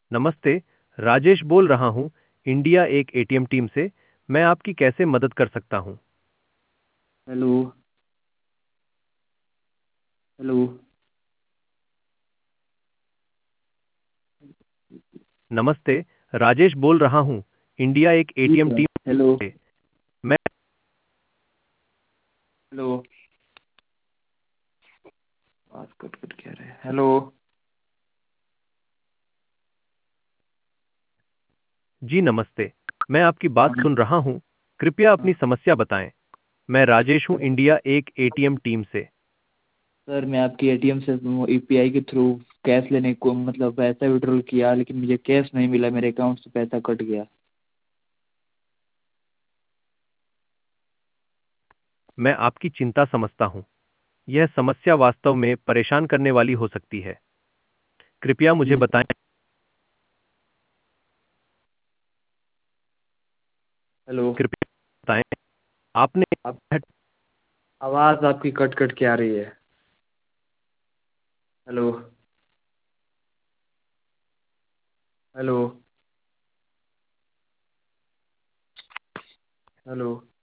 नमस्ते। राजेश बोल रहा हूँ, इंडिया एक एटीएम टीम से। मैं आपकी कैसे मदद कर सकता हूँ? हेलो। हेलो। नमस्ते। राजेश बोल रहा हूँ, इंडिया एक जी एटीएम सर। Team hello. से। मैं हेलो। बात कट कट क्या रहे? हेलो। जी नमस्ते। मैं आपकी बात हाँ। सुन रहा हूँ। कृपया अपनी हाँ। समस्या बताएं। मैं राजेश हूँ, इंडिया एक एटीएम टीम से। सर मैं आपकी एटीएम से यूपीआई के थ्रू कैश लेने को मतलब पैसा विड्रॉल किया, लेकिन मुझे कैश नहीं मिला, मेरे अकाउंट से पैसा कट गया। मैं आपकी चिंता समझता हूँ। यह समस्या वास्तव में परेशान करने वाली हो सकती है। कृपया मुझे जी सर। बताएं। हेलो। कृपया बताएं, आपने आप आवाज़ आपकी कट कट के आ रही है। हेलो। हेलो। हेलो।